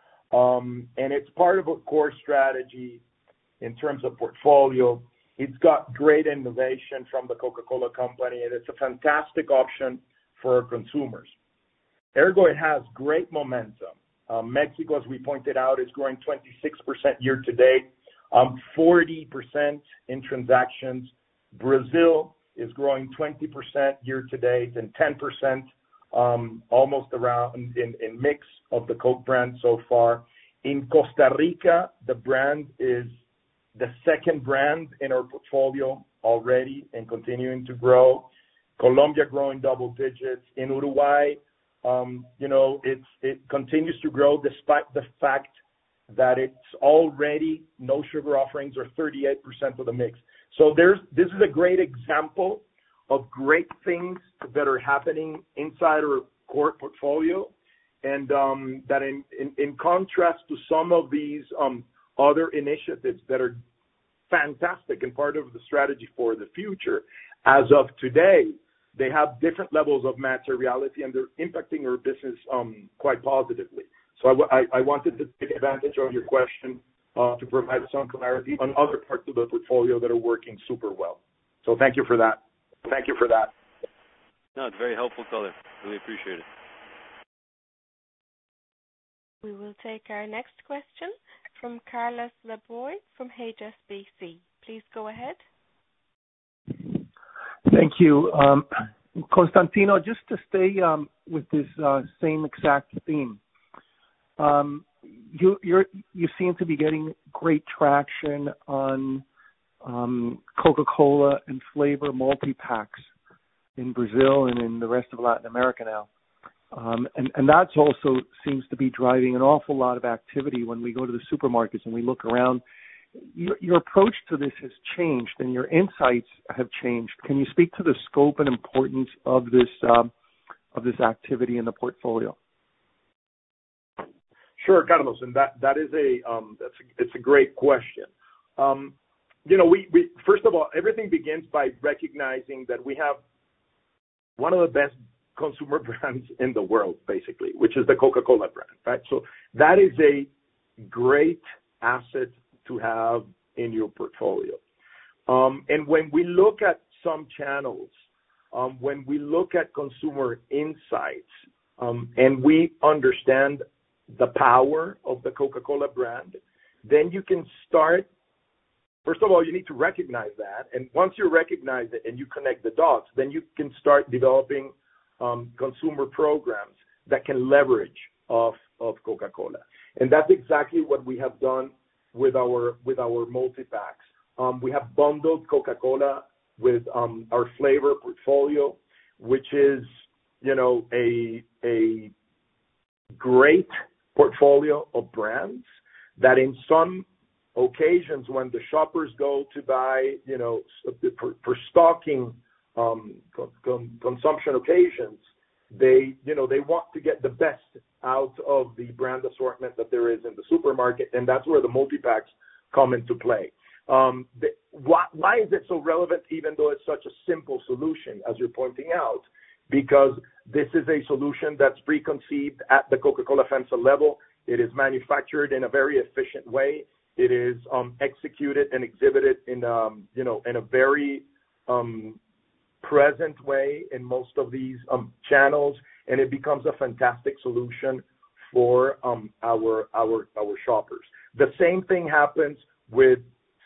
Um, and it's part of a core strategy in terms of portfolio. It's got great innovation from the Coca-Cola company, and it's a fantastic option for our consumers. Ergo, it has great momentum. Um, Mexico, as we pointed out, is growing twenty-six percent year to date, um, forty percent in transactions. Brazil is growing twenty percent year to date and ten percent um, almost around in, in mix of the Coke brand so far. In Costa Rica, the brand is the second brand in our portfolio already and continuing to grow. Colombia growing double digits. In Uruguay, um, you know, it's, it continues to grow despite the fact that it's already no sugar offerings are thirty-eight percent of the mix. So there's, this is a great example of great things that are happening inside our core portfolio. And um, that in, in, in contrast to some of these um, other initiatives that are fantastic and part of the strategy for the future, as of today, they have different levels of materiality and they're impacting our business um, quite positively. So I, w- I, I wanted to take advantage of your question uh, to provide some clarity on other parts of the portfolio that are working super well. So thank you for that. Thank you for that. No, it's very helpful color. Really appreciate it. We will take our next question from Carlos Laboy from H S B C. Please go ahead. Thank you. Um, Constantino, just to stay um, with this uh, same exact theme, um, you you're, you seem to be getting great traction on um, Coca-Cola and flavor multi-packs in Brazil and in the rest of Latin America now. Um, and, and that also seems to be driving an awful lot of activity when we go to the supermarkets and we look around. Your, your approach to this has changed and your insights have changed. Can you speak to the scope and importance of this um, of this activity in the portfolio? Sure, Carlos, and that, that is a um, that's a, it's a great question. Um, you know, we, we first of all, everything begins by recognizing that we have one of the best consumer brands in the world, basically, which is the Coca-Cola brand, right? So that is a great asset to have in your portfolio. Um, and when we look at some channels, um, when we look at consumer insights, um, and we understand the power of the Coca-Cola brand, then you can start. First of all, you need to recognize that. And once you recognize it and you connect the dots, then you can start developing um, consumer programs that can leverage off of Coca-Cola. And that's exactly what we have done with our with our multi-packs. Um, we have bundled Coca-Cola with um, our flavor portfolio, which is, you know, a a great portfolio of brands that in some occasions when the shoppers go to buy, you know, for, for stocking um, con- consumption occasions, they, you know, they want to get the best out of the brand assortment that there is in the supermarket, and that's where the multi-packs come into play. Um, the, why, why is it so relevant, even though it's such a simple solution, as you're pointing out? Because this is a solution that's preconceived at the Coca-Cola FEMSA level. It is manufactured in a very efficient way. It is um, executed and exhibited in, um, you know, in a very um, present way in most of these um, channels, and it becomes a fantastic solution for um, our our our shoppers. The same thing happens with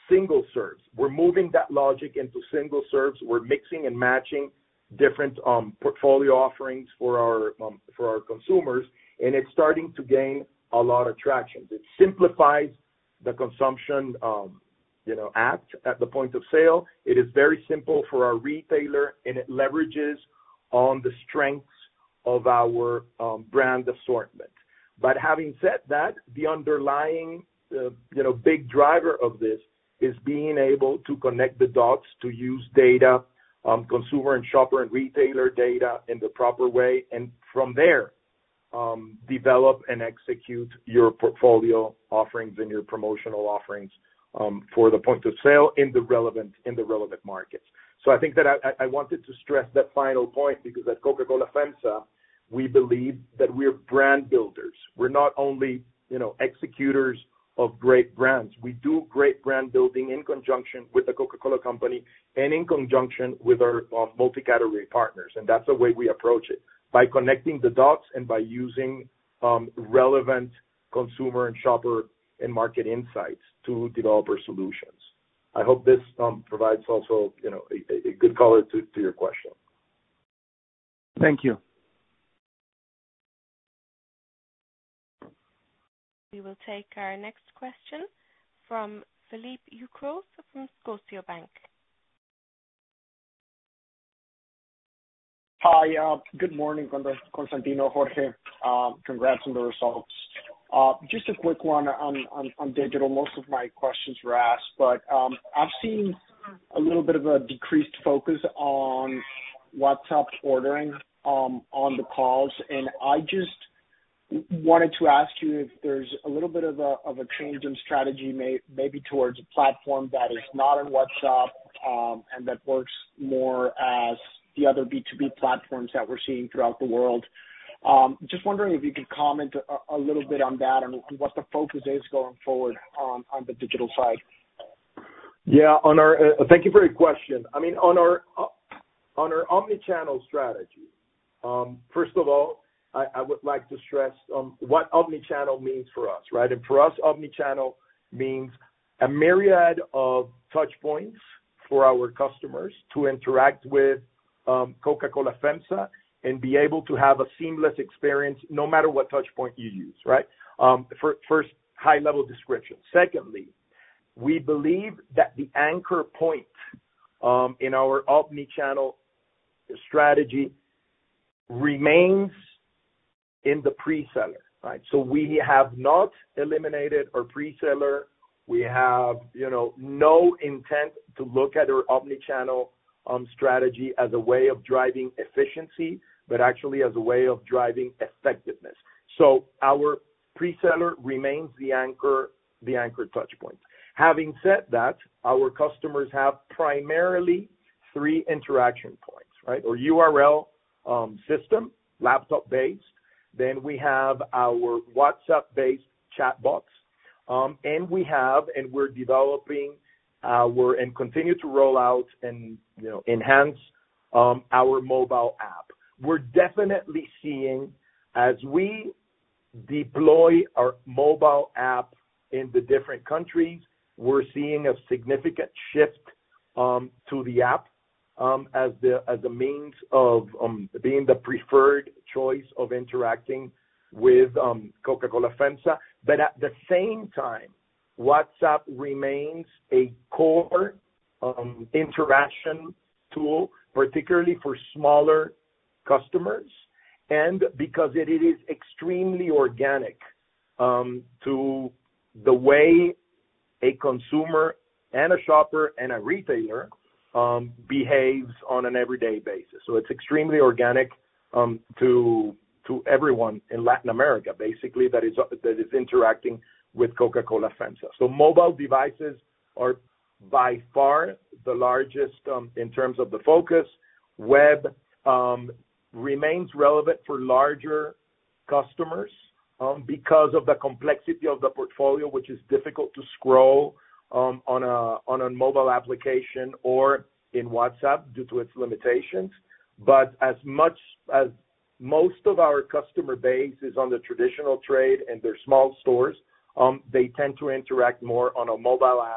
single serves. We're moving that logic into single serves. We're mixing and matching different um, portfolio offerings for our um, for our consumers, and it's starting to gain a lot of traction. It simplifies the consumption, um, you know, act at the point of sale. It is very simple for our retailer, and it leverages on the strengths of our um, brand assortment. But having said that, the underlying, uh, you know, big driver of this is being able to connect the dots to use data, um, consumer and shopper and retailer data in the proper way, and from there, um, develop and execute your portfolio offerings and your promotional offerings um, for the point of sale in the relevant in the relevant markets. So I think that I, I wanted to stress that final point, because at Coca-Cola FEMSA, we believe that we're brand builders. We're not only, you know, executors of great brands. We do great brand building in conjunction with the Coca-Cola Company and in conjunction with our uh, multi-category partners. And that's the way we approach it, by connecting the dots and by using um, relevant consumer and shopper and market insights to develop our solutions. I hope this um, provides also, you know, a, a good color to, to your question. Thank you. We will take our next question from Felipe Ucros from Scotiabank. Hi, uh, good morning, Constantino, Jorge. Uh, congrats on the results. Uh, just a quick one on, on, on digital. Most of my questions were asked, but um, I've seen a little bit of a decreased focus on WhatsApp ordering um, on the calls, and I just wanted to ask you if there's a little bit of a of a change in strategy, may, maybe towards a platform that is not on WhatsApp um, and that works more as the other B two B platforms that we're seeing throughout the world. Um, just wondering if you could comment a, a little bit on that and what the focus is going forward on, on the digital side. Yeah, on our uh, thank you for your question. I mean, on our uh, on our omni-channel strategy. Um, first of all, I, I would like to stress um, what omni-channel means for us, right? And for us, omni-channel means a myriad of touch points for our customers to interact with um, Coca-Cola FEMSA and be able to have a seamless experience no matter what touch point you use, right? Um, for, first, high-level description. Secondly, we believe that the anchor point um, in our omni-channel strategy remains in the pre-seller, right? So we have not eliminated our pre-seller. We have, you know, no intent to look at our omni-channel um, strategy as a way of driving efficiency, but actually as a way of driving effectiveness. So our pre-seller remains the anchor, the anchor touch point. Having said that, our customers have primarily three interaction points, right? Or U R L um, system, laptop-based. Then we have our WhatsApp-based chatbots, um, and we have, and we're developing our, and continue to roll out and, you know, enhance um, our mobile app. We're definitely seeing, as we deploy our mobile app in the different countries, we're seeing a significant shift um, to the app. Um, as the as a means of um, being the preferred choice of interacting with um, Coca-Cola FEMSA. But at the same time, WhatsApp remains a core um, interaction tool, particularly for smaller customers, and because it, it is extremely organic um, to the way a consumer and a shopper and a retailer Um, behaves on an everyday basis. So it's extremely organic um, to to everyone in Latin America, basically, that is that is interacting with Coca-Cola FEMSA. So mobile devices are by far the largest um, in terms of the focus. Web um, remains relevant for larger customers um, because of the complexity of the portfolio, which is difficult to scroll Um, on a on a mobile application or in WhatsApp due to its limitations. But as much as most of our customer base is on the traditional trade and their small stores, um, they tend to interact more on a mobile app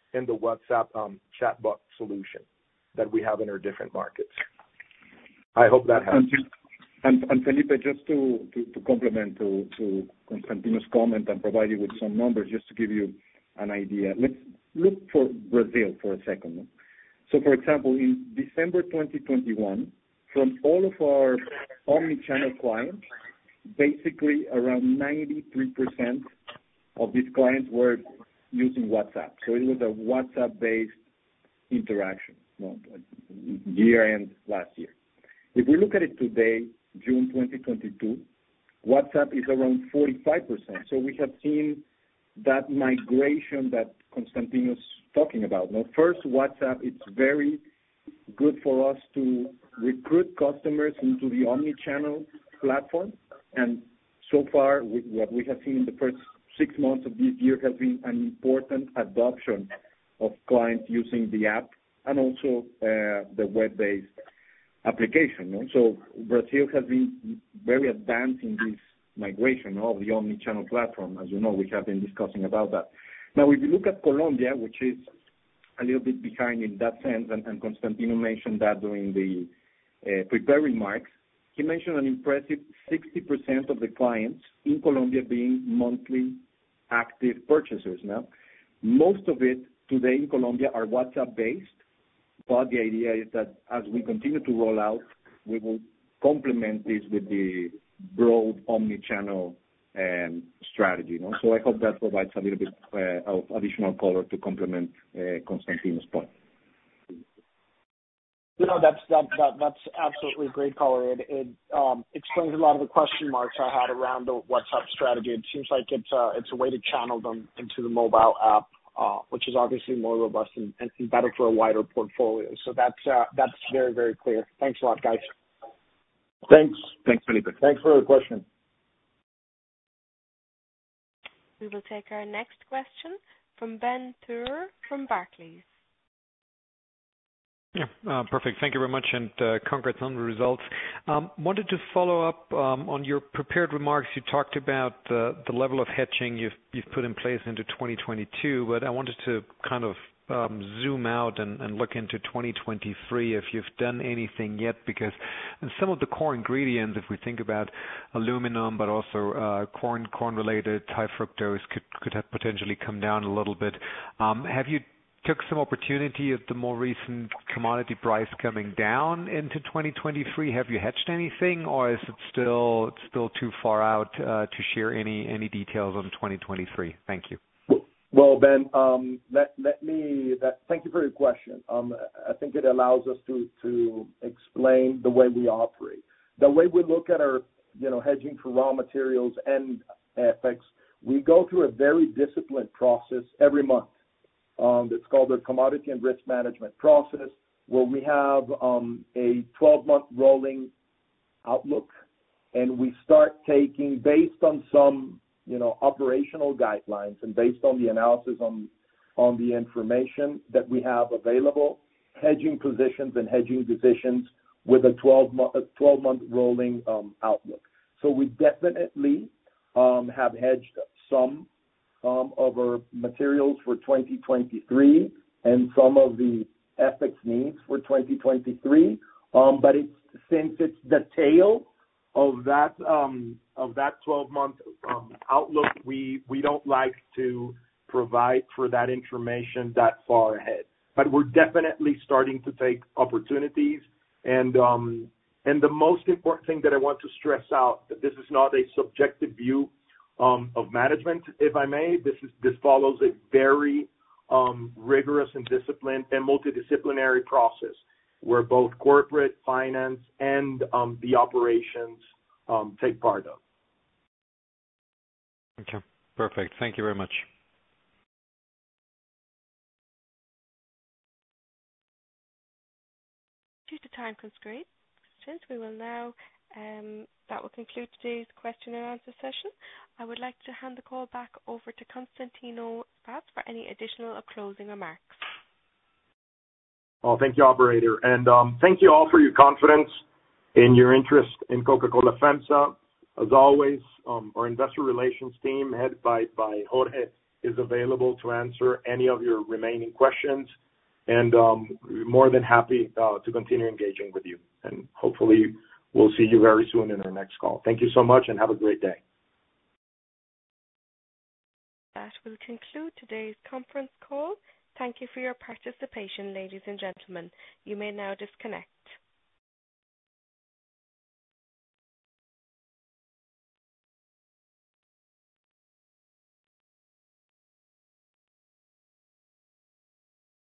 in the WhatsApp um, chatbot solution that we have in our different markets. I hope that helps. And, and Felipe, just to, to, to complement to, to Constantino's comment and provide you with some numbers, just to give you an idea. Let's look for Brazil for a second. So, for example, in December twenty twenty-one, from all of our omni-channel clients, basically around ninety-three percent of these clients were using WhatsApp. So it was a WhatsApp-based interaction, you know, year-end last year. If we look at it today, June twenty twenty-two, WhatsApp is around forty-five percent. So we have seen that migration that Constantino's talking about. Now, first, WhatsApp, it's very good for us to recruit customers into the omni-channel platform. And so far, we, what we have seen in the first six months of this year has been an important adoption of clients using the app and also uh, the web-based application. No? So Brazil has been very advanced in this migration of the omni-channel platform. As you know, we have been discussing about that. Now, if you look at Colombia, which is a little bit behind in that sense, and, and Constantino mentioned that during the uh, prepared remarks, he mentioned an impressive sixty percent of the clients in Colombia being monthly active purchasers now. Most of it today in Colombia are WhatsApp-based, but the idea is that as we continue to roll out, we will complement this with the broad omni-channel um, strategy. You know? So I hope that provides a little bit uh, of additional color to complement uh, Constantino's point. No, that's that, that that's absolutely great color. It, it um, explains a lot of the question marks I had around the WhatsApp strategy. It seems like it's a, it's a way to channel them into the mobile app, uh, which is obviously more robust and, and better for a wider portfolio. So that's uh, that's very, very clear. Thanks a lot, guys. Thanks. Thanks, Felipe. Thanks for the question. We will take our next question from Ben Theurer from Barclays. Yeah, uh, perfect. Thank you very much, and uh, congrats on the results. Um, wanted to follow up um, on your prepared remarks. You talked about uh, the level of hedging you've, you've put in place into twenty twenty-two, but I wanted to kind of um, zoom out and, and look into twenty twenty-three if you've done anything yet, because in some of the core ingredients, if we think about aluminum, but also uh, corn, corn-related, high fructose could, could have potentially come down a little bit. Um, have you took some opportunity of the more recent commodity price coming down into twenty twenty-three? Have you hedged anything, or is it still it's still too far out uh, to share any any details on twenty twenty-three? Thank you. Well, Ben, um, let let me. That, thank you for your question. Um, I think it allows us to to explain the way we operate, the way we look at our you know hedging for raw materials and F X. We go through a very disciplined process every month. Um, it's called the commodity and risk management process, where we have um, a twelve-month rolling outlook, and we start taking, based on some, you know, operational guidelines and based on the analysis on on the information that we have available, hedging positions and hedging decisions with a twelve-month rolling um, outlook. So we definitely um, have hedged some Um, of our materials for twenty twenty-three and some of the F X needs for twenty twenty-three. Um, but it's, since it's the tail of that um, of that twelve-month um, outlook, we we don't like to provide for that information that far ahead. But we're definitely starting to take opportunities, and um, and the most important thing that I want to stress out, that this is not a subjective view Um, of management, if I may. This is this follows a very um, rigorous and disciplined and multidisciplinary process where both corporate, finance, and um, the operations um, take part of. Okay, perfect. Thank you very much. Due to time constraints, we will now Um, that will conclude today's question and answer session. I would like to hand the call back over to Constantino Spas for any additional or closing remarks. Oh, thank you, operator. And um, thank you all for your confidence and your interest in Coca-Cola FEMSA. As always, um, our investor relations team, headed by, by Jorge is available to answer any of your remaining questions, and um, more than happy uh, to continue engaging with you. And hopefully we'll see you very soon in our next call. Thank you so much and have a great day. That will conclude today's conference call. Thank you for your participation, ladies and gentlemen. You may now disconnect.